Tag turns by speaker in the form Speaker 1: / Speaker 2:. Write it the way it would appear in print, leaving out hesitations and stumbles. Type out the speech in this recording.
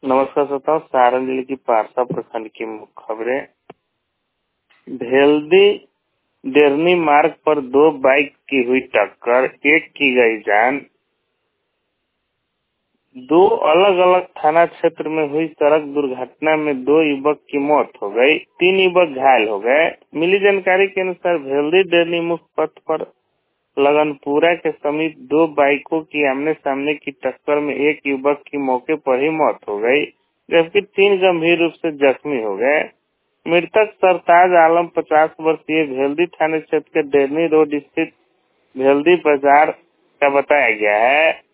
Speaker 1: नमस्कार श्रोताओं, सारण जिले की पारसा प्रखंड की मुख्य खबरें। भेल्दी डेरनी मार्ग पर दो बाइक की हुई टक्कर, एक की गई जान। दो अलग अलग थाना क्षेत्र में हुई सड़क दुर्घटना में दो युवक की मौत हो गई, 3 युवक घायल हो गए। मिली जानकारी के अनुसार भेल्दी डेरनी मुख्य पथ पर लगनपुरा के समीप दो बाइकों की आमने सामने की टक्कर में एक युवक की मौके पर ही मौत हो गई, जबकि 3 गंभीर रूप से जख्मी हो गए। मृतक सरताज आलम 50 वर्षीय भेल्दी थाने क्षेत्र के डेरनी रोड स्थित भेल्दी बाजार का बताया गया है।